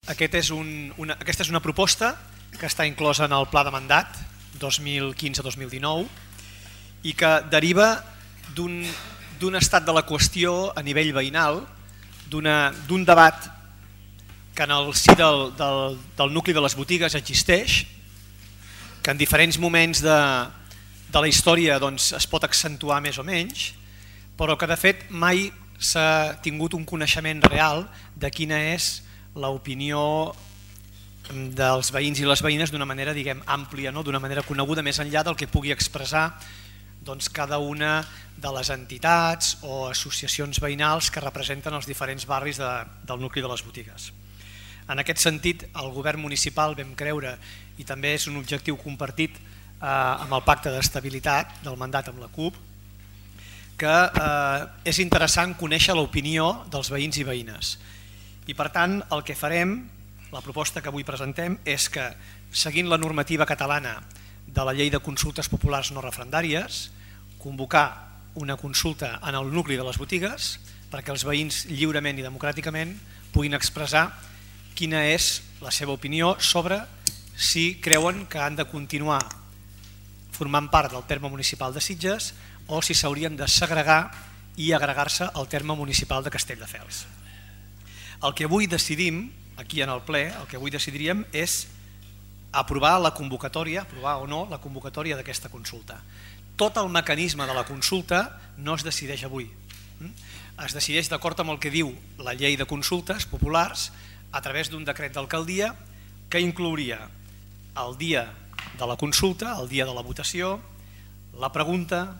Aquesta és una proposta que està inclosa en el pla de mandat 2015-2019 i que deriva d'un estat de la qüestió a nivell veïnal, d'un debat que en el si del nucli de les botigues existeix, que en diferents moments de la història es pot accentuar més o menys, però que de fet mai s'ha tingut un coneixement real de quina és l'opinió dels veïns i les veïnes d'una manera, diguem, àmplia, d'una manera coneguda més enllà del que pugui expressar cada una de les entitats o associacions veïnals que representen els diferents barris del nucli de les botigues. En aquest sentit, el govern municipal vam creure, i també és un objectiu compartit amb el pacte d'estabilitat del mandat amb la CUP, que és interessant conèixer l'opinió dels veïns i veïnes. I per tant, el que farem, la proposta que avui presentem, és que, seguint la normativa catalana de la llei de consultes populars no referendàries, convocar una consulta en el nucli de les botigues perquè els veïns lliurement i democràticament puguin expressar quina és la seva opinió sobre si creuen que han de continuar formant part del terme municipal de Sitges o si s'haurien de segregar i agregar-se al terme municipal de Castelldefels. El que avui decidim, aquí en el ple, el que avui decidiríem és aprovar la convocatòria, aprovar o no la convocatòria d'aquesta consulta. Tot el mecanisme de la consulta no es decideix avui. Es decideix d'acord amb el que diu la llei de consultes populars a través d'un decret d'alcaldia que inclouria el dia de la consulta, el dia de la votació, la pregunta,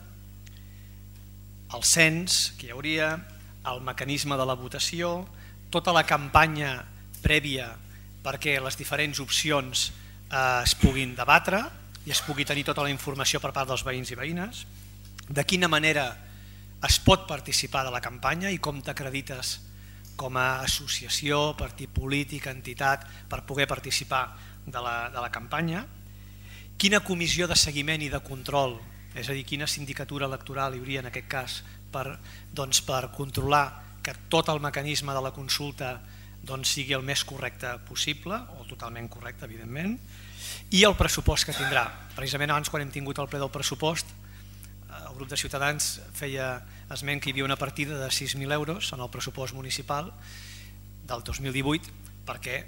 el cens que hi hauria, el mecanisme de la votació, tota la campanya prèvia perquè les diferents opcions es puguin debatre i es pugui tenir tota la informació per part dels veïns i veïnes, de quina manera es pot participar de la campanya i com t'acredites com a associació, partit polític, entitat, per poder participar de la campanya, quina comissió de seguiment i de control, és a dir, quina sindicatura electoral hi hauria en aquest cas per controlar que tot el mecanisme de la consulta sigui el més correcte possible, o totalment correcte, evidentment, i el pressupost que tindrà. Precisament abans, quan hem tingut el ple del pressupost, el grup de Ciutadans feia esment que hi havia una partida de 6.000 euros en el pressupost municipal del 2018 perquè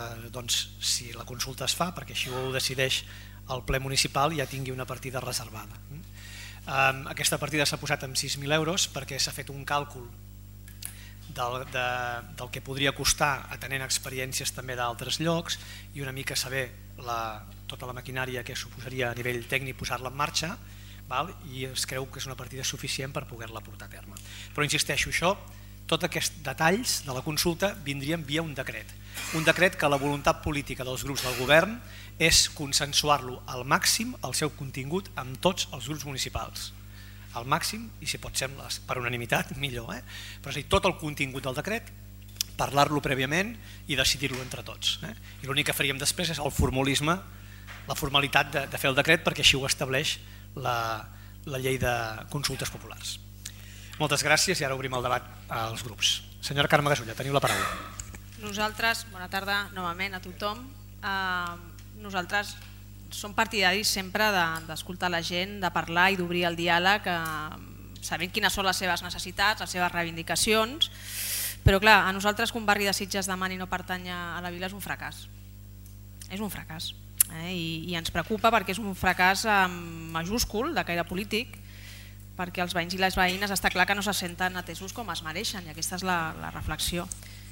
si la consulta es fa, perquè així ho decideix el ple municipal, ja tingui una partida reservada. Aquesta partida s'ha posat amb 6.000 euros perquè s'ha fet un càlcul del que podria costar atenent experiències també d'altres llocs i una mica saber tota la maquinària que suposaria a nivell tècnic posar-la en marxa, i es creu que és una partida suficient per poder-la portar a terme. Però insisteixo, tots aquests detalls de la consulta vindrien via un decret que la voluntat política dels grups del govern és consensuar-lo al màxim, el seu contingut, amb tots els grups municipals. Al màxim, i si pot ser per unanimitat, millor. Però és a dir, tot el contingut del decret, parlar-lo prèviament i decidir-lo entre tots. I l'únic que faríem després és el formulisme, la formalitat de fer el decret, perquè així ho estableix la llei de consultes populars. Moltes gràcies i ara obrim el debat als grups. Senyora Carme Gasulla, teniu la paraula. Nosaltres, bona tarda novament a tothom, nosaltres som partidaris sempre d'escoltar la gent, de parlar i d'obrir el diàleg, sabent quines són les seves necessitats, les seves reivindicacions, però clar, a nosaltres que un barri de Sitges demani no pertanya a la vila és un fracàs. És un fracàs. I ens preocupa perquè és un fracàs majúscul de caire polític, perquè els veïns i les veïnes està clar que no se senten atesos com es mereixen, i aquesta és la reflexió.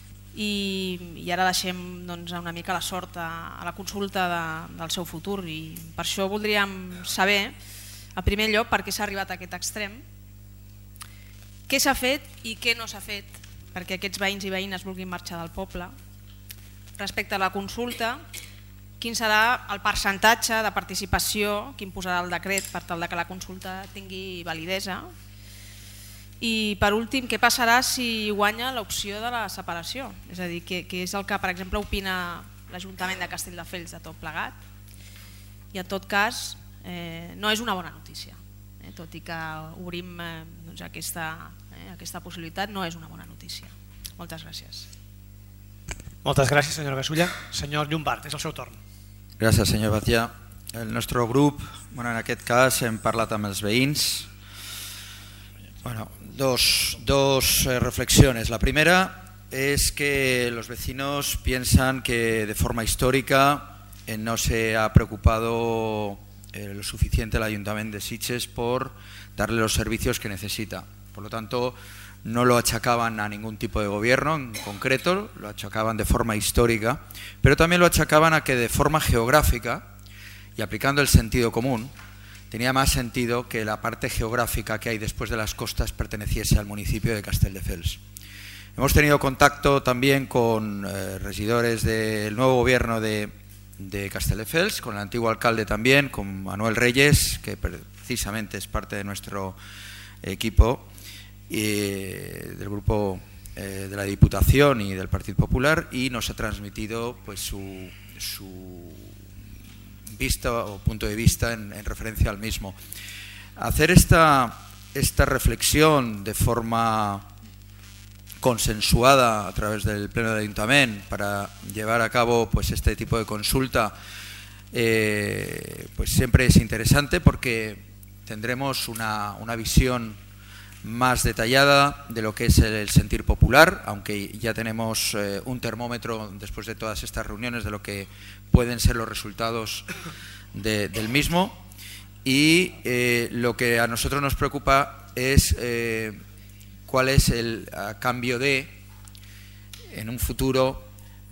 I ara deixem una mica la sort a la consulta del seu futur, i per això voldríem saber, en primer lloc, per què s'ha arribat a aquest extrem, què s'ha fet i què no s'ha fet perquè aquests veïns i veïnes vulguin marxar del poble. Respecte a la consulta, quin serà el percentatge de participació que imposarà el decret per tal que la consulta tingui validesa. I per últim, què passarà si guanya l'opció de la separació? És a dir, què és el que, per exemple, opina l'Ajuntament de Castelldefels de tot plegat? I en tot cas, no és una bona notícia. Tot i que obrim aquesta possibilitat, no és una bona notícia. Moltes gràcies. Moltes gràcies, senyora Gasulla. Senyor Llombart, és el seu torn. Gràcies, senyor Batllà. El nostre grup, en aquest cas, hem parlat amb els veïns. Dos reflexiones. La primera es que los vecinos piensan que de forma histórica no se ha preocupado lo suficiente el Ayuntamiento de Sitges por darle los servicios que necesita. Por lo tanto, no lo achacaban a ningún tipo de gobierno en concreto, lo achacaban de forma histórica, pero también lo achacaban a que de forma geográfica y aplicando el sentido común, tenía más sentido que la parte geográfica que hay después de las costas perteneciese al municipio de Castelldefels. Hemos tenido contacto también con regidores del nuevo gobierno de Castelldefels, con el antiguo alcalde también, con Manuel Reyes, que precisamente es parte de nuestro equipo, del grupo de la Diputación y del Partido Popular, y nos ha transmitido pues su vista o punto de vista en referencia al mismo. Hacer esta reflexión de forma consensuada a través del Pleno del Ayuntamiento para llevar a cabo pues este tipo de consulta pues siempre es interesante, porque tendremos una visión más detallada de lo que es el sentir popular, aunque ya tenemos un termómetro después de todas estas reuniones de lo que pueden ser los resultados del mismo. Y lo que a nosotros nos preocupa es cuál es el cambio en un futuro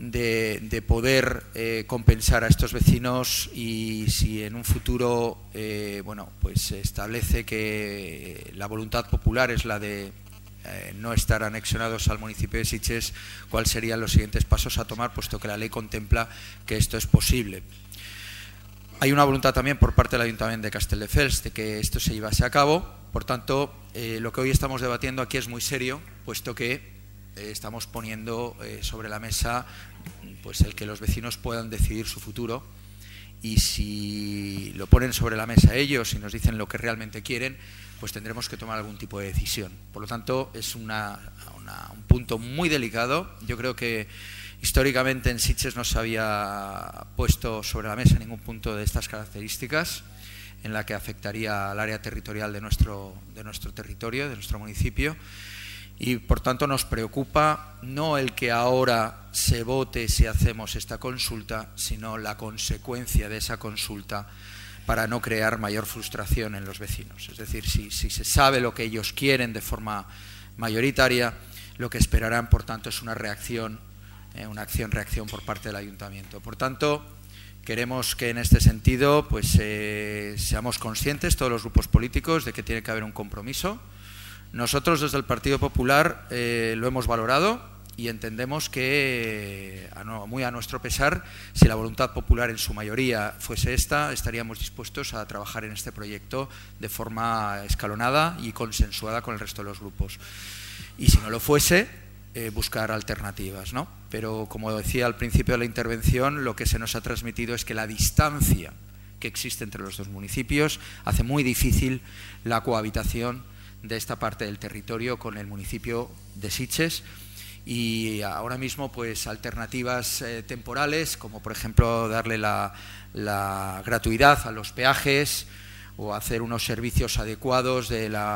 de poder compensar a estos vecinos, y si en un futuro pues se establece que la voluntad popular es la de no estar anexionados al municipio de Sitges, cuáles serían los siguientes pasos a tomar, puesto que la ley contempla que esto es posible. Hay una voluntad también por parte del Ayuntamiento de Castelldefels de que esto se llevase a cabo. Por tanto, lo que hoy estamos debatiendo aquí es muy serio, puesto que estamos poniendo sobre la mesa pues el que los vecinos puedan decidir su futuro, y si lo ponen sobre la mesa ellos y nos dicen lo que realmente quieren, pues tendremos que tomar algún tipo de decisión. Por lo tanto, es un punto muy delicado. Yo creo que históricamente en Sitges no se había puesto sobre la mesa ningún punto de estas características en la que afectaría al área territorial de nuestro territorio, de nuestro municipio. Y por tanto nos preocupa no el que ahora se vote si hacemos esta consulta, sino la consecuencia de esa consulta para no crear mayor frustración en los vecinos. Es decir, si se sabe lo que ellos quieren de forma mayoritaria, lo que esperarán, por tanto, es una acción-reacción por parte del Ayuntamiento. Por tanto, queremos que en este sentido pues seamos conscientes, todos los grupos políticos, de que tiene que haber un compromiso. Nosotros desde el Partido Popular lo hemos valorado y entendemos que, muy a nuestro pesar, si la voluntad popular en su mayoría fuese esta, estaríamos dispuestos a trabajar en este proyecto de forma escalonada y consensuada con el resto de los grupos. Y si no lo fuese, buscar alternativas, ¿no? Pero como decía al principio de la intervención, lo que se nos ha transmitido es que la distancia que existe entre los dos municipios hace muy difícil la cohabitación de esta parte del territorio con el municipio de Sitges, y ahora mismo pues alternativas temporales, como por ejemplo darle la gratuidad a los peajes o hacer unos servicios adecuados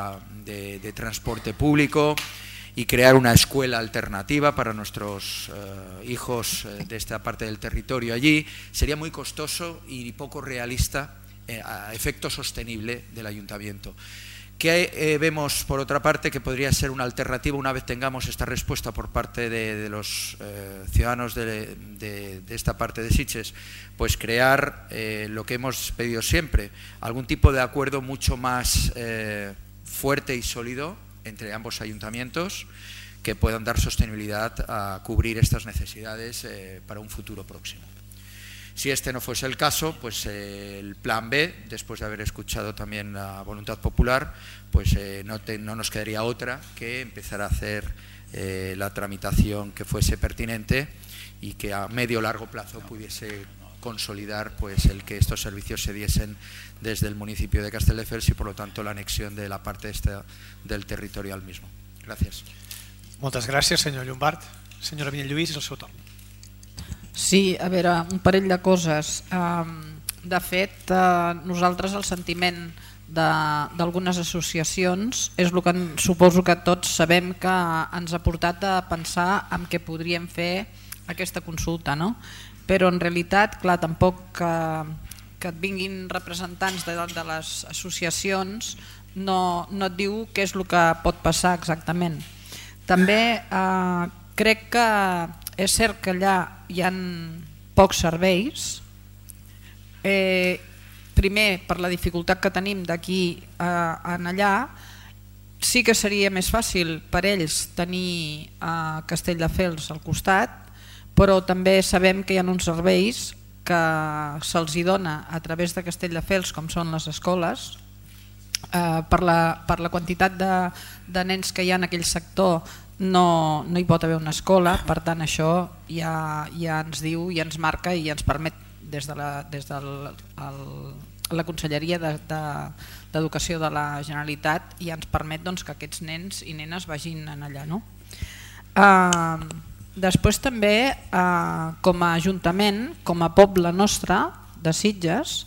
de transporte público y crear una escuela alternativa para nuestros hijos de esta parte del territorio allí, sería muy costoso y poco realista a efecto sostenible del ayuntamiento. ¿Qué vemos, por otra parte, que podría ser una alternativa una vez tengamos esta respuesta por parte de los ciudadanos de esta parte de Sitges? Pues crear lo que hemos pedido siempre, algún tipo de acuerdo mucho más fuerte y sólido entre ambos ayuntamientos, que puedan dar sostenibilidad a cubrir estas necesidades para un futuro próximo. Si este no fuese el caso, pues el plan B, después de haber escuchado también la voluntad popular, pues no nos quedaría otra que empezar a hacer la tramitación que fuese pertinente y que a medio o largo plazo pudiese consolidar pues el que estos servicios se diesen desde el municipio de Castelldefels y por lo tanto la anexión de la parte esta del territorio al mismo. Gràcies. Moltes gràcies, senyor Llombart. Senyora Vinyet Lluís, és el seu torn. Sí, a veure, un parell de coses. De fet, nosaltres el sentiment d'algunes associacions és el que suposo que tots sabem que ens ha portat a pensar en què podríem fer aquesta consulta, no? Però en realitat, clar, tampoc que et vinguin representants de les associacions no et diu què és el que pot passar exactament. També crec que és cert que allà hi ha pocs serveis, primer per la dificultat que tenim d'aquí en allà. Sí que seria més fàcil per ells tenir Castelldefels al costat, però també sabem que hi ha uns serveis que se'ls dona a través de Castelldefels, com són les escoles. Per la quantitat de nens que hi ha en aquell sector no hi pot haver una escola, per tant això ja ens diu i ens marca i ens permet des de la Conselleria d'Educació de la Generalitat, i ens permet que aquests nens i nenes vagin allà. Després també, com a Ajuntament, com a poble nostre de Sitges,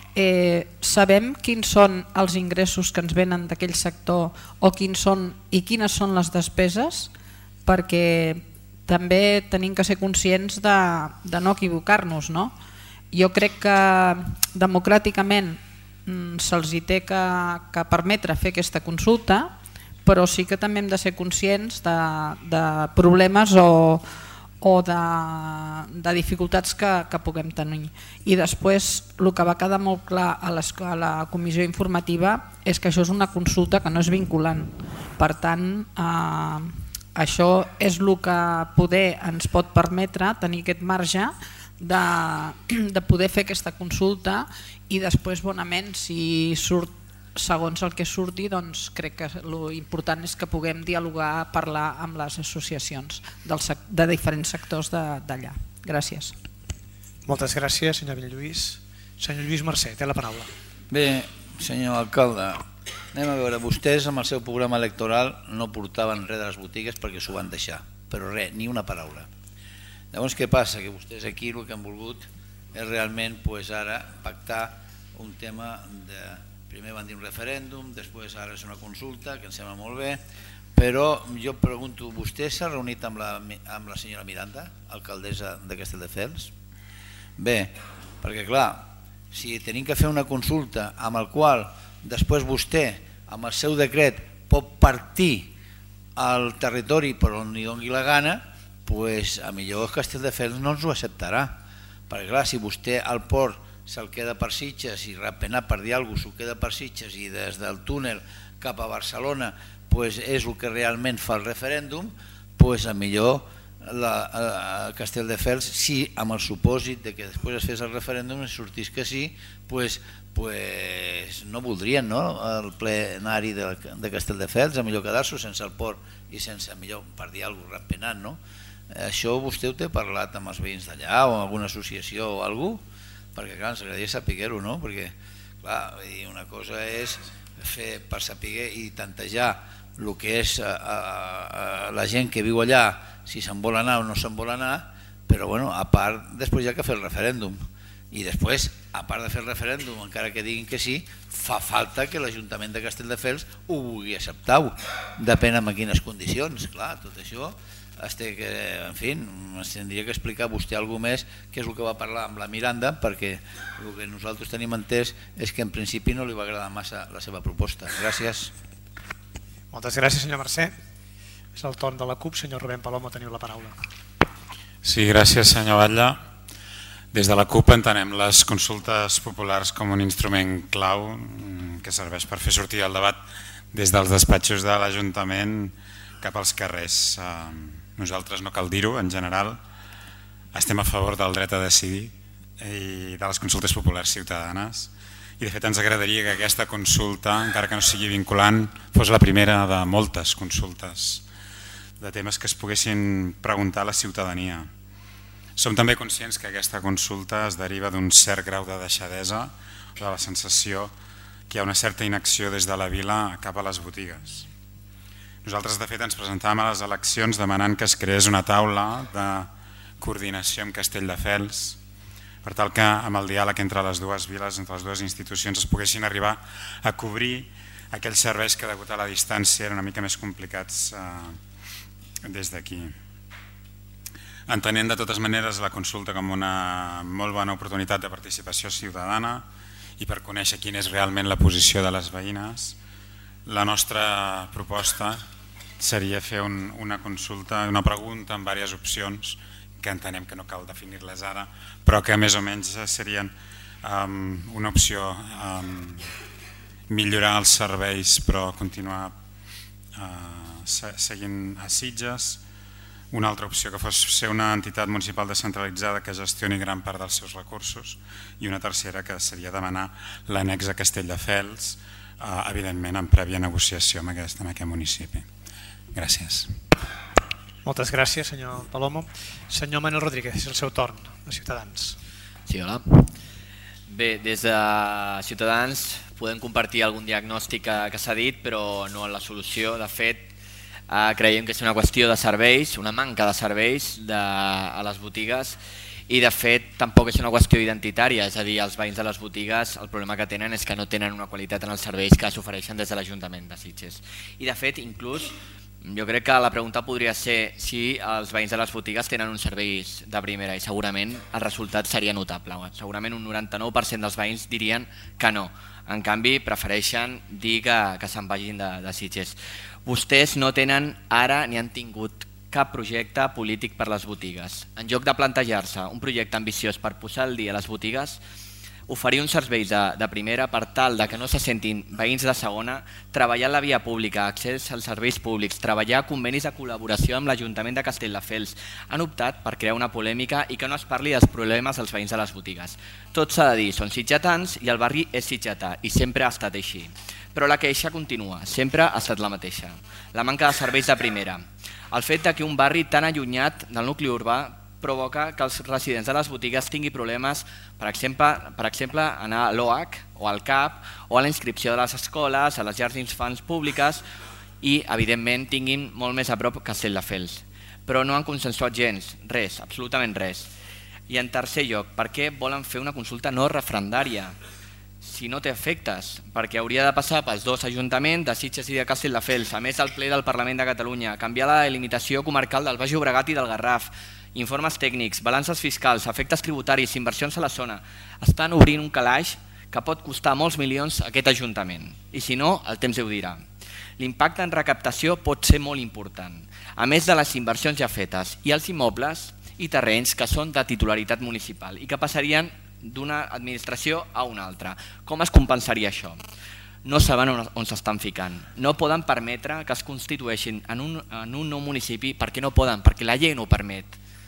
sabem quins són els ingressos que ens venen d'aquell sector o quines són les despeses, perquè també tenim que ser conscients de no equivocar-nos. Jo crec que democràticament se'ls té que permetre fer aquesta consulta, però sí que també hem de ser conscients de problemes o de dificultats que puguem tenir. I després el que va quedar molt clar a la comissió informativa és que això és una consulta que no és vinculant. Per tant, això és el que poder ens pot permetre tenir aquest marge de poder fer aquesta consulta, i després bonament, si surt segons el que surti, doncs crec que l'important és que puguem dialogar, parlar amb les associacions de diferents sectors d'allà. Gràcies. Moltes gràcies, senyor Belluís. Senyor Lluís Mercè, té la paraula. Bé, senyor alcalde, anem a veure, vostès amb el seu programa electoral no portaven res de les botigues perquè s'ho van deixar, però res, ni una paraula. Llavors què passa? Que vostès aquí el que han volgut és realment ara pactar un tema de... Primer van dir un referèndum, després ara és una consulta, que em sembla molt bé, però jo pregunto, vostè s'ha reunit amb la senyora Miranda, alcaldessa de Castelldefels? Bé, perquè clar, si tenim que fer una consulta amb el qual després vostè, amb el seu decret, pot partir al territori per on li doni la gana, doncs a millor Castelldefels no ens ho acceptarà, perquè clar, si vostè al port se'l queda per Sitges i Ratpenat, per dir alguna cosa, s'ho queda per Sitges i des del túnel cap a Barcelona és el que realment fa el referèndum, doncs a millor Castelldefels, si amb el supòsit que després es fes el referèndum i sortís que sí, doncs no voldrien el plenari de Castelldefels, a millor quedar-s'ho sense el port i sense, millor per dir alguna cosa, Ratpenat. Això vostè ho té parlat amb els veïns d'allà o amb alguna associació o alguna cosa? Perquè clar, ens agradaria saber-ho, no? Perquè clar, una cosa és fer per saber i tantejar el que és la gent que viu allà, si se'n vol anar o no se'n vol anar, però a part després hi ha que fer el referèndum, i després, a part de fer el referèndum, encara que diguin que sí, fa falta que l'Ajuntament de Castelldefels ho vulgui acceptar, depèn en quines condicions. Clar, tot això en fi, ens tindria que explicar vostè alguna més, què és el que va parlar amb la Miranda, perquè el que nosaltres tenim entès és que en principi no li va agradar massa la seva proposta. Gràcies. Moltes gràcies, senyor Mercè. És el torn de la CUP. Senyor Rubén Palomo, teniu la paraula. Sí, gràcies, senyor Batlle. Des de la CUP entenem les consultes populars com un instrument clau que serveix per fer sortir el debat des dels despatxos de l'Ajuntament cap als carrers. Nosaltres, no cal dir-ho, en general estem a favor del dret a decidir i de les consultes populars ciutadanes, i de fet ens agradaria que aquesta consulta, encara que no sigui vinculant, fos la primera de moltes consultes de temes que es poguessin preguntar a la ciutadania. Som també conscients que aquesta consulta es deriva d'un cert grau de deixadesa, de la sensació que hi ha una certa inacció des de la vila cap a les botigues. Nosaltres, de fet, ens presentàvem a les eleccions demanant que es creés una taula de coordinació amb Castelldefels, per tal que amb el diàleg entre les dues viles, entre les dues institucions, es poguessin arribar a cobrir aquells serveis que degut a la distància eren una mica més complicats des d'aquí. Entenent de totes maneres la consulta com una molt bona oportunitat de participació ciutadana i per conèixer quina és realment la posició de les veïnes, la nostra proposta seria fer una consulta, una pregunta amb diverses opcions que entenem que no cal definir-les ara, però que més o menys serien una opció millorar els serveis però continuar seguint a Sitges, una altra opció que fos ser una entitat municipal descentralitzada que gestioni gran part dels seus recursos i una tercera que seria demanar l'annex a Castelldefels, evidentment en prèvia negociació amb aquest municipi. Gràcies. Moltes gràcies, senyor Palomo. Senyor Manuel Rodríguez, és el seu torn, de Ciutadans. Sí, hola. Bé, des de Ciutadans podem compartir algun diagnòstic que s'ha dit, però no la solució. De fet, creiem que és una qüestió de serveis, una manca de serveis a les botigues i de fet tampoc és una qüestió identitària, és a dir, els veïns de les botigues el problema que tenen és que no tenen una qualitat en els serveis que s'ofereixen des de l'Ajuntament de Sitges. I de fet, inclús, jo crec que la pregunta podria ser si els veïns de les botigues tenen uns serveis de primera i segurament el resultat seria notable. Segurament un 99% dels veïns dirien que no. En canvi, prefereixen dir que se'n vagin de Sitges. Vostès no tenen ara ni han tingut cap projecte polític per les botigues. En lloc de plantejar-se un projecte ambiciós per posar al dia les botigues, oferir uns serveis de primera per tal que no se sentin veïns de segona, treballar en la via pública, accés als serveis públics, treballar convenis de col·laboració amb l'Ajuntament de Castelldefels. Han optat per crear una polèmica i que no es parli dels problemes dels veïns de les botigues. Tot s'ha de dir, són sitgetans i el barri és sitgetà i sempre ha estat així. Però la queixa continua, sempre ha estat la mateixa. La manca de serveis de primera. El fet que un barri tan allunyat del nucli urbà provoca que els residents de les botigues tinguin problemes, per exemple, anar a l'OH o al CAP o a la inscripció de les escoles, a les llars d'infants públiques i, evidentment, tinguin molt més a prop Castelldefels. Però no han consensuat gens, res, absolutament res. I en tercer lloc, per què volen fer una consulta no referendària? Si no té efectes, perquè hauria de passar pels dos ajuntaments de Sitges i de Castelldefels, a més del ple del Parlament de Catalunya, canviar la delimitació comarcal del Baix Llobregat i del Garraf, informes tècnics, balances fiscals, efectes tributaris, inversions a la zona. Estan obrint un calaix que pot costar molts milions a aquest ajuntament. I si no, el temps ho dirà. L'impacte en recaptació pot ser molt important, a més de les inversions ja fetes i els immobles i terrenys que són de titularitat municipal i que passarien d'una administració a una altra. Com es compensaria això? No saben on s'estan ficant. No poden permetre que es constitueixin en un nou municipi perquè no poden, perquè la llei no ho permet.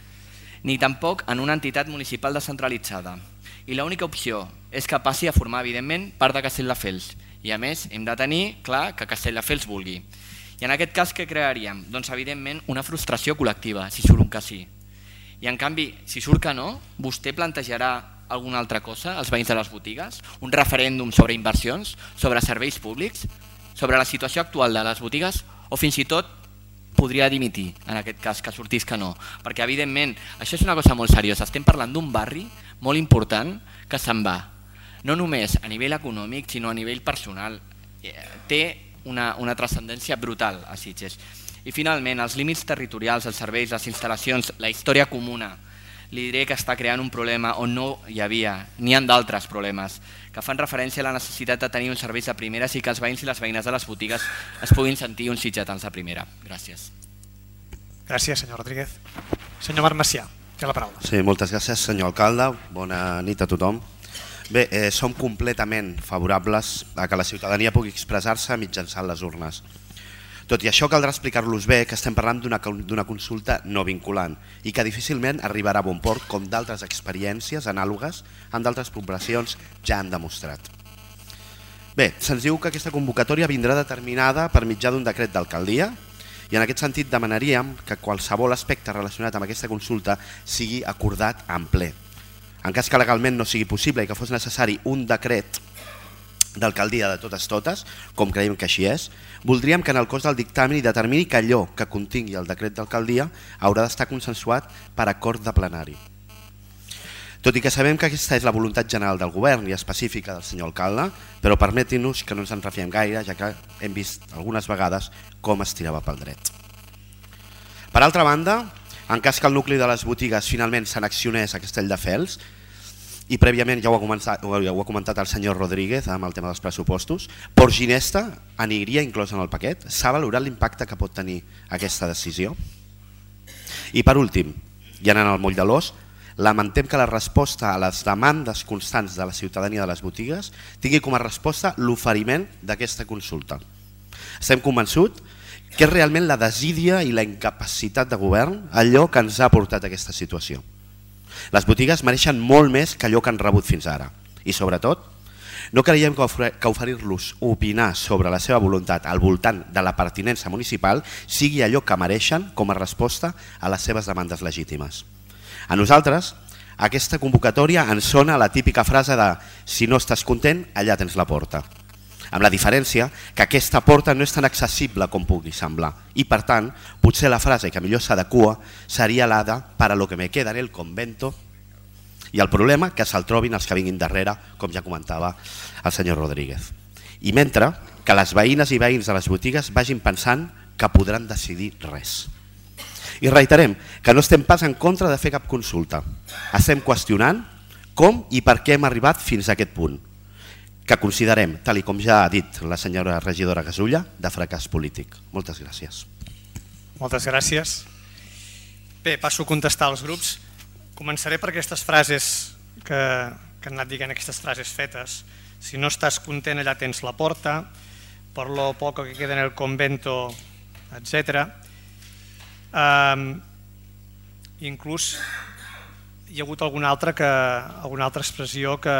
Ni tampoc en una entitat municipal descentralitzada. I l'única opció és que passi a formar, evidentment, part de Castelldefels. I a més, hem de tenir clar que Castelldefels vulgui. I en aquest cas, què crearíem? Doncs, evidentment, una frustració col·lectiva, si surt un que sí. I en canvi, si surt que no, vostè plantejarà alguna altra cosa als veïns de les botigues? Un referèndum sobre inversions, sobre serveis públics, sobre la situació actual de les botigues o fins i tot podria dimitir en aquest cas, que sortís que no, perquè evidentment això és una cosa molt seriosa, estem parlant d'un barri molt important que se'n va, no només a nivell econòmic sinó a nivell personal, té una transcendència brutal a Sitges. I finalment, els límits territorials, els serveis, les instal·lacions, la història comuna, li diré que està creant un problema on no hi havia, n'hi ha d'altres problemes, que fan referència a la necessitat de tenir uns serveis de primera i que els veïns i les veïnes de les botigues es puguin sentir uns sitgetans de primera. Gràcies. Gràcies, senyor Rodríguez. Senyor Marc Macià, té la paraula. Sí, moltes gràcies, senyor alcalde. Bona nit a tothom. Bé, som completament favorables a que la ciutadania pugui expressar-se mitjançant les urnes. Tot i això, caldrà explicar-los bé que estem parlant d'una consulta no vinculant i que difícilment arribarà a bon port, com d'altres experiències anàlogues en d'altres poblacions ja han demostrat. Bé, se'ns diu que aquesta convocatòria vindrà determinada per mitjà d'un decret d'alcaldia i en aquest sentit demanaríem que qualsevol aspecte relacionat amb aquesta consulta sigui acordat en ple. En cas que legalment no sigui possible i que fos necessari un decret d'alcaldia de totes, com creiem que així és, voldríem que en el cos del dictamen hi determini que allò que contingui el decret d'alcaldia haurà d'estar consensuat per acord de plenari. Tot i que sabem que aquesta és la voluntat general del govern i específica del senyor alcalde, però permetin-nos que no ens en refiem gaire, ja que hem vist algunes vegades com es tirava pel dret. Per altra banda, en cas que el nucli de les botigues finalment s'annexionés a Castelldefels, i prèviament ja ho ha comentat el senyor Rodríguez amb el tema dels pressupostos, Port Ginesta aniria inclòs en el paquet? S'ha valorat l'impacte que pot tenir aquesta decisió? I per últim, i anant al moll de l'os, lamentem que la resposta a les demandes constants de la ciutadania de les botigues tingui com a resposta l'oferiment d'aquesta consulta. Estem convençuts que és realment la desídia i la incapacitat de govern allò que ens ha portat a aquesta situació. Les botigues mereixen molt més que allò que han rebut fins ara. I sobretot, no creiem que oferir-los opinar sobre la seva voluntat al voltant de la pertinença municipal sigui allò que mereixen com a resposta a les seves demandes legítimes. A nosaltres, aquesta convocatòria ens sona la típica frase de si no estàs content, allà tens la porta. Amb la diferència que aquesta porta no és tan accessible com pugui semblar i per tant potser la frase que millor s'adequa seria la de para lo que me queda en el convento i el problema que se'l trobin els que vinguin darrere, com ja comentava el senyor Rodríguez. I mentre que les veïnes i veïns de les botigues vagin pensant que podran decidir res. I reiterem que no estem pas en contra de fer cap consulta. Estem qüestionant com i per què hem arribat fins a aquest punt, que considerem, tal com ja ha dit la senyora regidora Gasulla, de fracàs polític. Moltes gràcies. Moltes gràcies. Bé, passo a contestar als grups. Començaré per aquestes frases que han anat dient, aquestes frases fetes. Si no estàs content, allà tens la porta, por lo poco que queda en el convento, etc. Inclús hi ha hagut alguna altra expressió que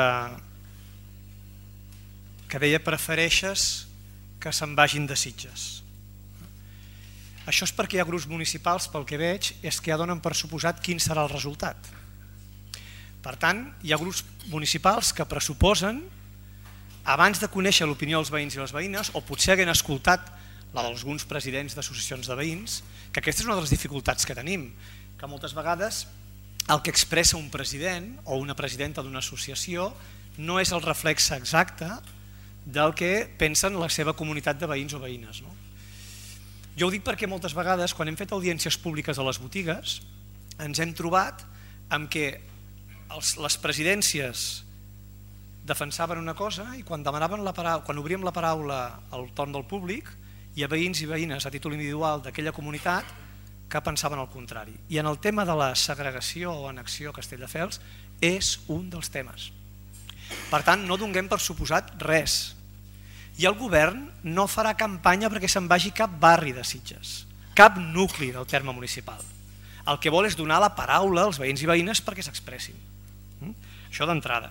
deia prefereixes que se'n vagin de Sitges. Això és perquè hi ha grups municipals, pel que veig, és que ja donen per suposat quin serà el resultat. Per tant, hi ha grups municipals que pressuposen, abans de conèixer l'opinió dels veïns i les veïnes, o potser haguent escoltat la d'alguns presidents d'associacions de veïns, que aquesta és una de les dificultats que tenim, que moltes vegades el que expressa un president o una presidenta d'una associació no és el reflex exacte del que pensen la seva comunitat de veïns o veïnes. Jo ho dic perquè moltes vegades, quan hem fet audiències públiques a les botigues, ens hem trobat amb que les presidències defensaven una cosa i quan obríem la paraula al torn del públic, hi ha veïns i veïnes a títol individual d'aquella comunitat que pensaven el contrari. I en el tema de la segregació o annexió a Castelldefels és un dels temes. Per tant, no donem per suposat res. I el govern no farà campanya perquè se'n vagi cap barri de Sitges, cap nucli del terme municipal. El que vol és donar la paraula als veïns i veïnes perquè s'expressin. Això d'entrada.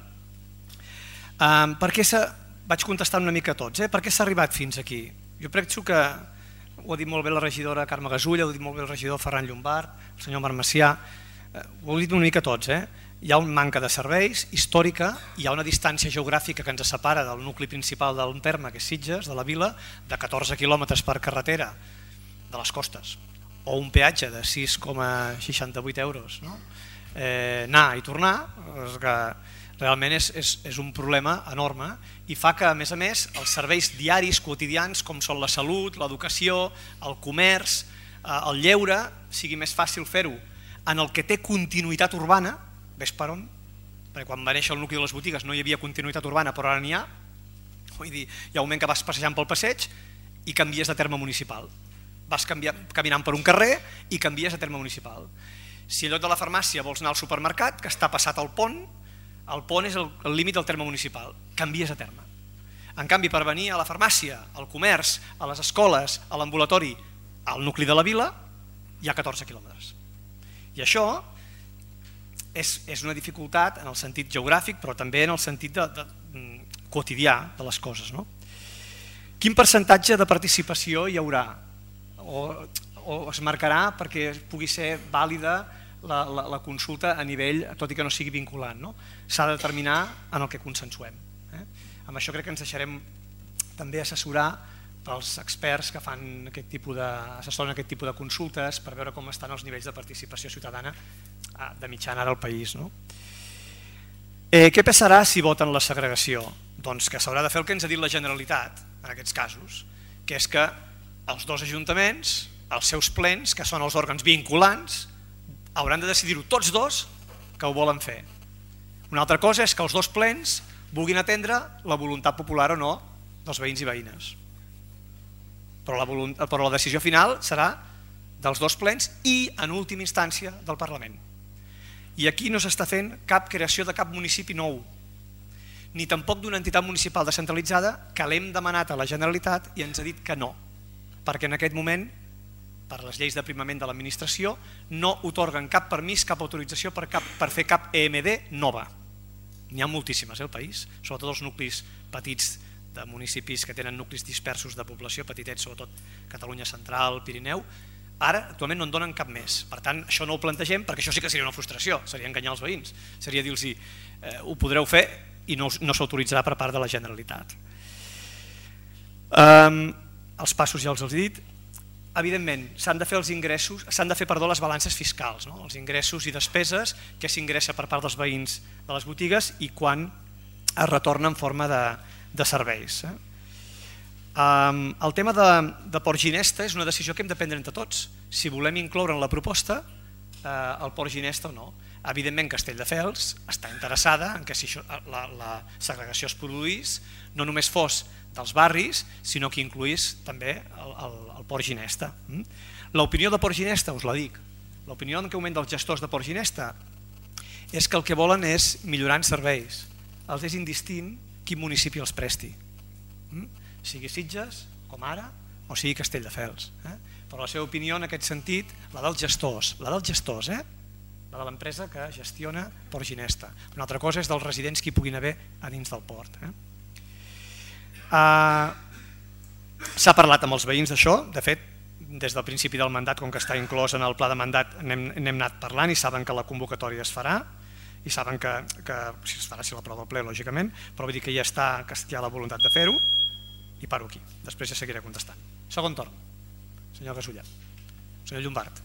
Vaig contestar una mica a tots. Per què s'ha arribat fins aquí? Jo penso que ho ha dit molt bé la regidora Carme Gasulla, ho ha dit molt bé el regidor Ferran Llombart, el senyor Marc Macià, ho he dit una mica a tots. Hi ha una manca de serveis històrica, hi ha una distància geogràfica que ens separa del nucli principal del terme, que és Sitges, de la vila, de 14 quilòmetres per carretera de les costes, o un peatge de 6,68 euros. Anar i tornar, que realment és un problema enorme i fa que, a més, els serveis diaris, quotidians, com són la salut, l'educació, el comerç, el lleure, sigui més fàcil fer-ho en el que té continuïtat urbana. Ves per on? Perquè quan va néixer el nucli de les botigues no hi havia continuïtat urbana, però ara n'hi ha. Vull dir, hi ha un moment que vas passejant pel passeig i canvies de terme municipal. Vas caminant per un carrer i canvies de terme municipal. Si en lloc de la farmàcia vols anar al supermercat, que està passat al pont és el límit del terme municipal, canvies de terme. En canvi, per venir a la farmàcia, al comerç, a les escoles, a l'ambulatori, al nucli de la vila, hi ha 14 quilòmetres. I això és una dificultat en el sentit geogràfic, però també en el sentit quotidià de les coses. Quin percentatge de participació hi haurà? O es marcarà perquè pugui ser vàlida la consulta a nivell, tot i que no sigui vinculant. S'ha de determinar en el que consensuem. Amb això crec que ens deixarem també assessorar pels experts que fan assessoren aquest tipus de consultes per veure com estan els nivells de participació ciutadana de mitjana ara al país. Què passarà si voten la segregació? Doncs que s'haurà de fer el que ens ha dit la Generalitat en aquests casos, que és que els dos ajuntaments, els seus plens, que són els òrgans vinculants, hauran de decidir-ho tots dos que ho volen fer. Una altra cosa és que els dos plens vulguin atendre la voluntat popular o no dels veïns i veïnes. Però la decisió final serà dels dos plens i, en última instància, del Parlament. I aquí no s'està fent cap creació de cap municipi nou, ni tampoc d'una entitat municipal descentralitzada, que l'hem demanat a la Generalitat i ens ha dit que no, perquè en aquest moment, per les lleis d'aprimament de l'administració, no otorguen cap permís, cap autorització per fer cap EMD nova. N'hi ha moltíssimes al país, sobretot els nuclis petits de municipis que tenen nuclis dispersos de població, petitets, sobretot Catalunya Central, Pirineu. Ara, actualment, no en donen cap més. Per tant, això no ho plantegem, perquè això sí que seria una frustració, seria enganyar els veïns. Seria dir-los, ho podreu fer i no s'autoritzarà per part de la Generalitat. Els passos ja els he dit. Evidentment, s'han de fer les balances fiscals, els ingressos i despeses que s'ingressa per part dels veïns de les botigues i quan es retorna en forma de serveis. El tema de Port Ginesta és una decisió que hem de prendre entre tots, si volem incloure en la proposta el Port Ginesta o no. Evidentment Castelldefels està interessada en que si la segregació es produís no només fos dels barris, sinó que incluís també el Port Ginesta. L'opinió de Port Ginesta, us la dic, l'opinió en aquest moment dels gestors de Port Ginesta és que el que volen és millorar en serveis. Els és indistint quin municipi els presti, sigui Sitges, com ara, o sigui Castelldefels. Però la seva opinió en aquest sentit, la dels gestors, la de l'empresa que gestiona Port Ginesta. Una altra cosa és dels residents que hi puguin haver a dins del port. S'ha parlat amb els veïns d'això, de fet, des del principi del mandat, com que està inclòs en el pla de mandat, n'hem anat parlant i saben que la convocatòria es farà, i saben que si es farà, si l'aprova el ple, lògicament, però vull dir que ja hi ha la voluntat de fer-ho, i paro aquí. Després ja seguiré contestant. Segon torn. Senyor Gasulla. Senyor Llombart.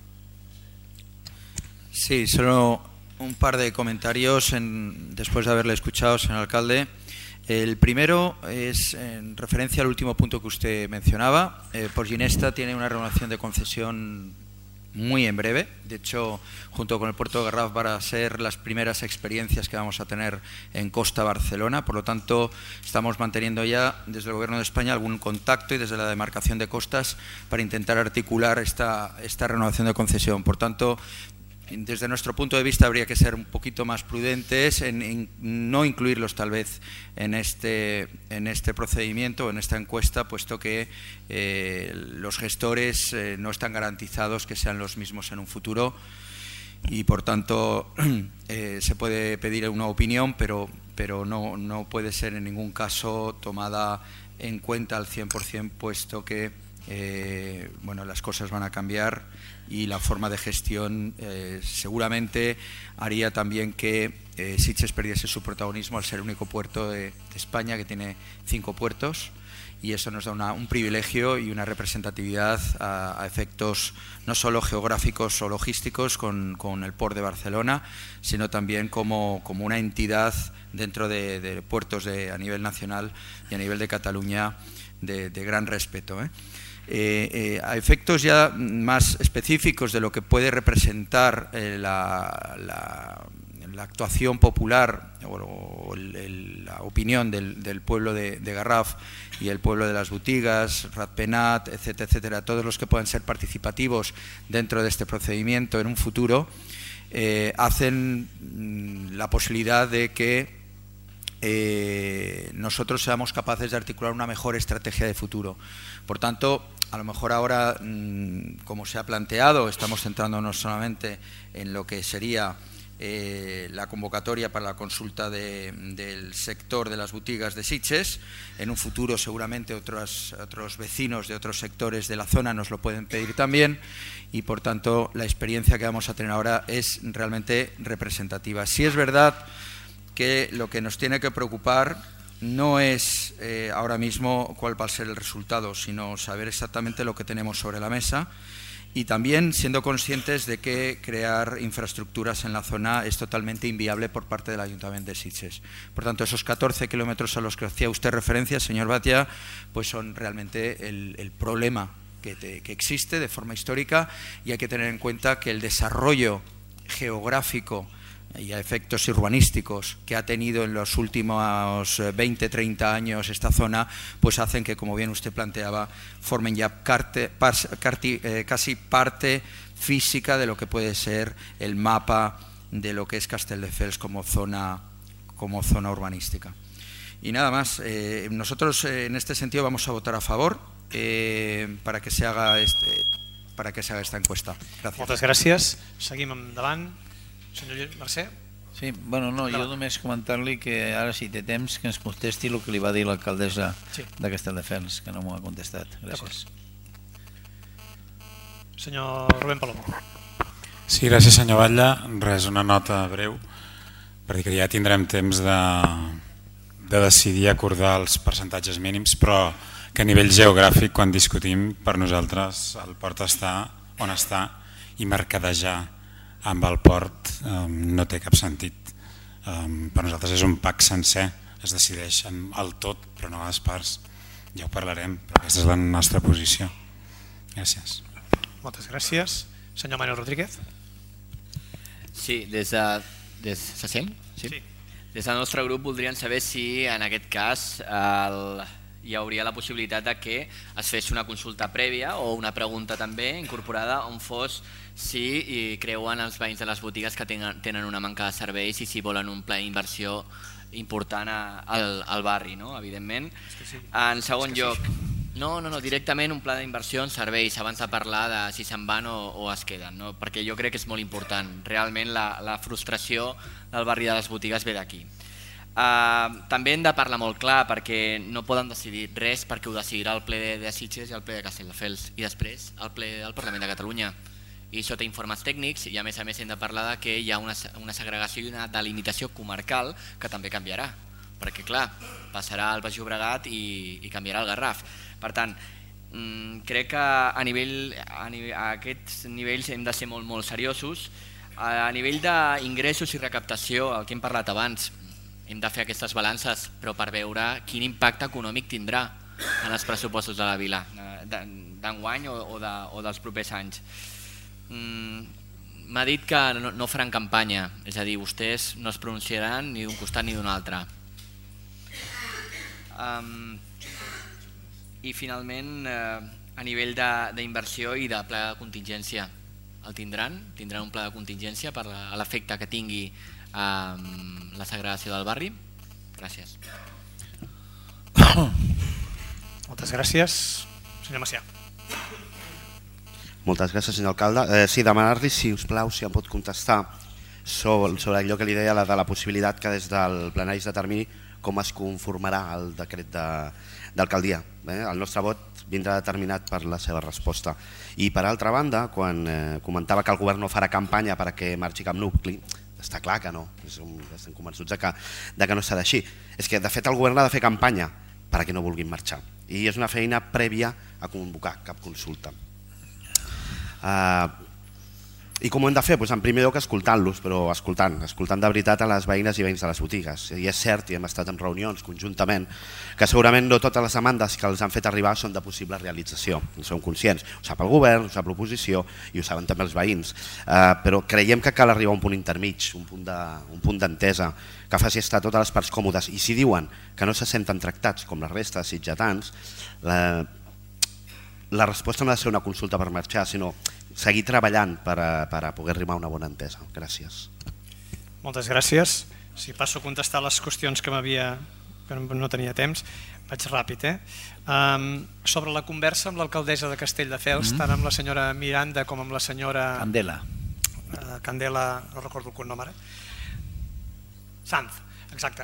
Sí, solo un par de comentarios después de haberle escuchado, señor alcalde. El primero es en referencia al último punto que usted mencionaba. Port Ginesta tiene una renovación de concesión muy en breve. De hecho, junto con el puerto de Garraf van a ser las primeras experiencias que vamos a tener en Costa Barcelona. Por lo tanto, estamos manteniendo ya desde el Gobierno de España algún contacto y desde la demarcación de costas para intentar articular esta renovación de concesión. Por tanto, desde nuestro punto de vista habría que ser un poquito más prudentes en no incluirlos tal vez en este procedimiento o en esta encuesta, puesto que los gestores no están garantizados que sean los mismos en un futuro y por tanto se puede pedir una opinión, pero no puede ser en ningún caso tomada en cuenta al 100%, puesto que las cosas van a cambiar y la forma de gestión seguramente haría también que Sitges perdiese su protagonismo al ser el único puerto de España que tiene 5 puertos, y eso nos da un privilegio y una representatividad a efectos no solo geográficos o logísticos con el Port de Barcelona, sino también como una entidad dentro de puertos a nivel nacional y a nivel de Cataluña de gran respeto. A efectos ya más específicos de lo que puede representar la actuación popular o la opinión del pueblo de Garraf y el pueblo de las Botigas, Ratpenat, etcétera, etcétera, todos los que puedan ser participativos dentro de este procedimiento en un futuro, hacen la posibilidad de que nosotros seamos capaces de articular una mejor estrategia de futuro. Por tanto, a lo mejor ahora, como se ha planteado, estamos centrándonos solamente en lo que sería la convocatoria para la consulta del sector de las botigas de Sitges. En un futuro seguramente otros vecinos de otros sectores de la zona nos lo pueden pedir también, y por tanto la experiencia que vamos a tener ahora es realmente representativa. Sí es verdad que lo que nos tiene que preocupar no es ahora mismo cuál va a ser el resultado, sino saber exactamente lo que tenemos sobre la mesa y también siendo conscientes de que crear infraestructuras en la zona es totalmente inviable por parte del Ayuntamiento de Sitges. Por tanto, esos 14 kilómetros a los que hacía usted referencia, señor Batia, pues son realmente el problema que existe de forma histórica, y hay que tener en cuenta que el desarrollo geográfico y a efectos urbanísticos que ha tenido en los últimos 20-30 años esta zona, pues hacen que, como bien usted planteaba, formen ya casi parte física de lo que puede ser el mapa de lo que es Castelldefels como zona urbanística. Y nada más, nosotros en este sentido vamos a votar a favor para que se haga esta encuesta. Gràcies. Moltes gràcies. Seguim endavant. Senyor Mercè. Sí, bueno, no, jo només comentar-li que ara si té temps que ens contesti el que li va dir l'alcaldessa de Castelldefels, que no m'ho ha contestat. Gràcies. Senyor Rubén Palomo. Sí, gràcies senyor Batlle. Res, una nota breu, perquè ja tindrem temps de decidir acordar els percentatges mínims, però que a nivell geogràfic, quan discutim, per nosaltres el port està on està i mercadejar amb el port no té cap sentit. Per nosaltres és un pack sencer, es decideix amb el tot però no a les parts. Ja ho parlarem, però aquesta és la nostra posició. Gràcies. Moltes gràcies. Senyor Manuel Rodríguez. Sí, des del nostre grup voldríem saber si en aquest cas hi hauria la possibilitat de que es fes una consulta prèvia o una pregunta també incorporada on fos si creuen els veïns de les botigues que tenen una manca de serveis i si volen un pla d'inversió important al barri, evidentment. En segon lloc, no, directament un pla d'inversió en serveis abans de parlar de si se'n van o es queden, perquè jo crec que és molt important. Realment la frustració del barri de les botigues ve d'aquí. També hem de parlar molt clar perquè no poden decidir res perquè ho decidirà el ple de Sitges i el ple de Castelldefels i després el ple del Parlament de Catalunya. I això té informes tècnics i a més hem de parlar que hi ha una segregació i una delimitació comarcal que també canviarà, perquè clar, passarà al Baix Llobregat i canviarà el Garraf. Per tant, crec que a aquests nivells hem de ser molt seriosos. A nivell d'ingressos i recaptació, el que hem parlat abans, hem de fer aquestes balances, però per veure quin impacte econòmic tindrà en els pressupostos de la vila, d'enguany o dels propers anys. M'ha dit que no faran campanya, és a dir, vostès no es pronunciaran ni d'un costat ni d'un altre. I finalment, a nivell d'inversió i de pla de contingència, el tindran? Tindran un pla de contingència per l'efecte que tingui la segregació del barri? Gràcies. Moltes gràcies. Senyor Macià. Moltes gràcies, senyor alcalde. Sí, demanar-li, si us plau, si em pot contestar sobre allò que li deia de la possibilitat que des del plenari de termini com es conformarà el decret d'alcaldia. El nostre vot vindrà determinat per la seva resposta. I per altra banda, quan comentava que el govern no farà campanya perquè marxi cap nucli, està clar que no, estem convençuts de que no serà així. És que de fet el govern ha de fer campanya perquè no vulguin marxar i és una feina prèvia a convocar cap consulta. I com ho hem de fer? En primer lloc escoltant-los, però escoltant de veritat a les veïnes i veïns de les botigues. I és cert, i hem estat en reunions conjuntament, que segurament no totes les demandes que els han fet arribar són de possible realització, en som conscients. Ho sap el govern, ho sap l'oposició i ho saben també els veïns. Però creiem que cal arribar a un punt intermig, un punt d'entesa, que faci estar totes les parts còmodes. I si diuen que no se senten tractats com la resta de sitgetans, la resposta no ha de ser una consulta per marxar, sinó seguir treballant per a poder arribar a una bona entesa. Gràcies. Moltes gràcies. Si passo a contestar les qüestions que no tenia temps, vaig ràpid. Sobre la conversa amb l'alcaldessa de Castelldefels, tant amb la senyora Miranda com amb la senyora Candela, no recordo el cognom ara, Sanz, exacte,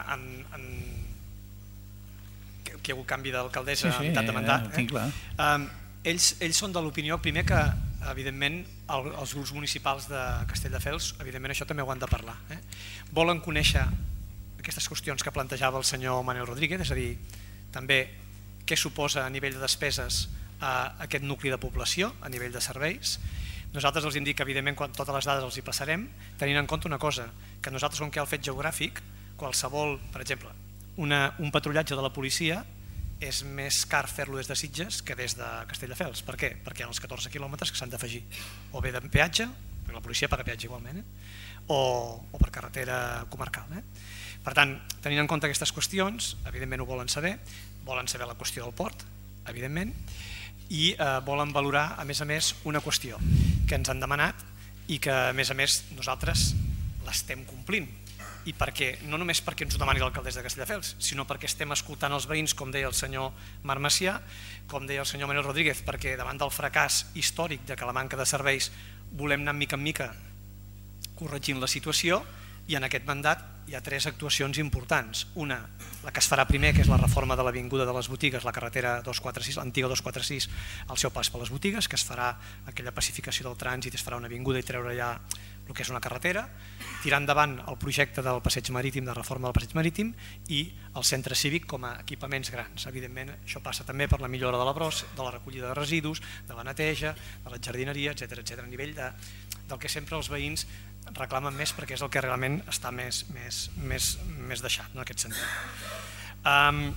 que hi ha hagut canvi d'alcaldessa a meitat de mandat. Ells són de l'opinió, primer, que evidentment els grups municipals de Castelldefels, evidentment això també ho han de parlar. Volen conèixer aquestes qüestions que plantejava el senyor Manel Rodríguez, és a dir, també què suposa a nivell de despeses aquest nucli de població, a nivell de serveis. Nosaltres els hem dit que evidentment quan totes les dades els hi passarem, tenint en compte una cosa, que nosaltres com que hi ha el fet geogràfic, qualsevol, per exemple, un patrullatge de la policia és més car fer-lo des de Sitges que des de Castelldefels. Per què? Perquè hi ha els 14 quilòmetres que s'han d'afegir, o bé de peatge, perquè la policia paga peatge igualment, o per carretera comarcal. Per tant, tenint en compte aquestes qüestions, evidentment ho volen saber la qüestió del port, evidentment, i volen valorar, a més, una qüestió que ens han demanat i que, a més, nosaltres l'estem complint. I no només perquè ens ho demani l'alcaldessa de Castelldefels, sinó perquè estem escoltant els veïns, com deia el senyor Marc Macià, com deia el senyor Manel Rodríguez, perquè davant del fracàs històric de que la manca de serveis volem anar mica en mica corregint la situació, i en aquest mandat hi ha 3 actuacions importants. Una, la que es farà primer, que és la reforma de l'Avinguda de les Botigues, la carretera 246, l'antiga 246, al seu pas per les botigues, que es farà aquella pacificació del trànsit, es farà una avinguda i treure allà el que és una carretera, tirar endavant el projecte del passeig marítim, de reforma del passeig marítim, i el centre cívic com a equipaments grans. Evidentment, això passa també per la millora de la brossa, de la recollida de residus, de la neteja, de la jardineria, etc. A nivell del que sempre els veïns reclamen més, perquè és el que realment està més deixat, en aquest sentit.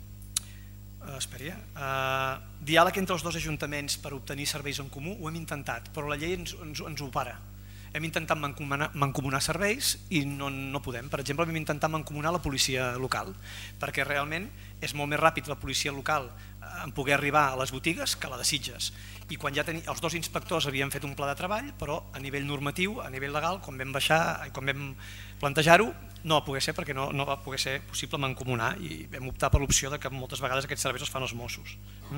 Diàleg entre els 2 ajuntaments per obtenir serveis en comú, ho hem intentat, però la llei ens ho para. Hem intentat mancomunar serveis i no podem. Per exemple, hem intentat mancomunar la policia local, perquè realment és molt més ràpid la policia local en poder arribar a les botigues que la de Sitges. I quan ja els 2 inspectors havien fet un pla de treball, però a nivell normatiu, a nivell legal, quan vam plantejar-ho, no va poder ser, perquè no va poder ser possible mancomunar, i vam optar per l'opció que moltes vegades aquests serveis els fan els Mossos.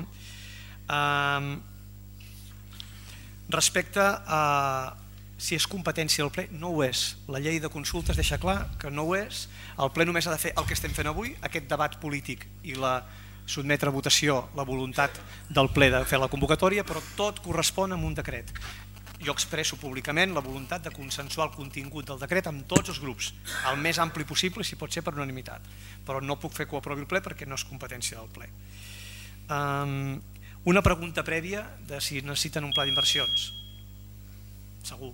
Respecte a si és competència del ple, no ho és. La llei de consultes deixa clar que no ho és. El ple només ha de fer el que estem fent avui, aquest debat polític i sotmetre a votació la voluntat del ple de fer la convocatòria, però tot correspon a un decret. Jo expresso públicament la voluntat de consensuar el contingut del decret amb tots els grups, el més ampli possible, si pot ser per unanimitat, però no puc fer que ho aprovi el ple perquè no és competència del ple. Una pregunta prèvia de si necessiten un pla d'inversions. Segur.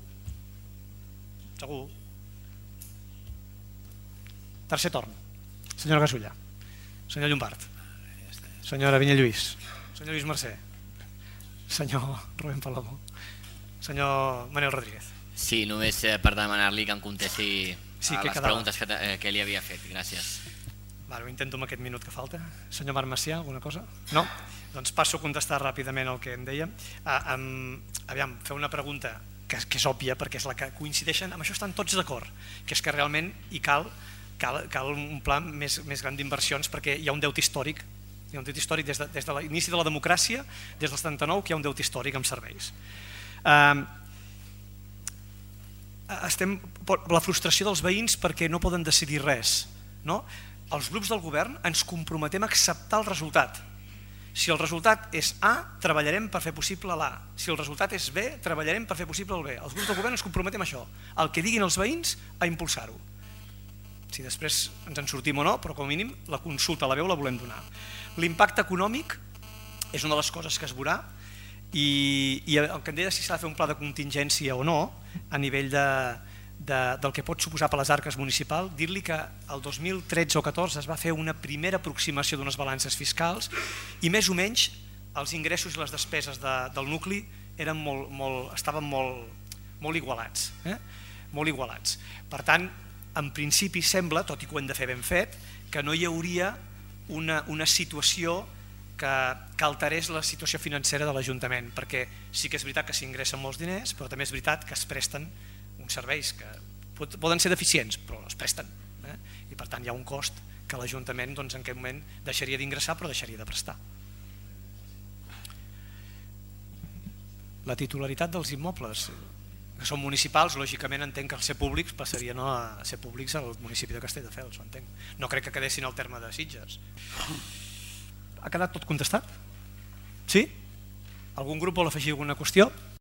Tercer torn. Senyora Gasulla, senyor Llombart, senyora Vinyalluís, senyor Lluís Mercè, senyor Rubén Palomo, senyor Manel Rodríguez. Sí, només per demanar-li que em contesti a les preguntes que li havia fet. Gràcies. Ho intento amb aquest minut que falta. Senyor Marc Macià, alguna cosa? No? Doncs passo a contestar ràpidament el que em deia. Aviam, fer una pregunta que és òbvia, perquè és la que coincideixen, amb això estan tots d'acord, que és que realment hi cal un pla més gran d'inversions, perquè hi ha un deute històric, des de l'inici de la democràcia, des del 79, que hi ha un deute històric amb serveis. La frustració dels veïns perquè no poden decidir res. Els grups del govern ens comprometem a acceptar el resultat. Si el resultat és A, treballarem per fer possible l'A. Si el resultat és B, treballarem per fer possible el B. Els grups del govern ens comprometem a això, el que diguin els veïns, a impulsar-ho. Si després ens en sortim o no, però com a mínim la consulta, la veu la volem donar. L'impacte econòmic és una de les coses que es veurà, i el que em deia si s'ha de fer un pla de contingència o no, a nivell del que pot suposar per les arques municipals, dir-li que el 2013 o 2014 es va fer una primera aproximació d'unes balances fiscals i més o menys els ingressos i les despeses del nucli estaven molt igualats. Per tant, en principi sembla, tot i que ho hem de fer ben fet, que no hi hauria una situació que alterés la situació financera de l'Ajuntament, perquè sí que és veritat que s'ingressen molts diners, però també és veritat que es presten uns serveis que poden ser deficients, però es presten, i per tant hi ha un cost que l'Ajuntament en aquest moment deixaria d'ingressar però deixaria de prestar. La titularitat dels immobles que són municipals, lògicament entenc que al ser públics passarien a ser públics al municipi de Castelldefels, no crec que quedessin al terme de Sitges. Ha quedat tot contestat? Sí? Algun grup vol afegir alguna qüestió?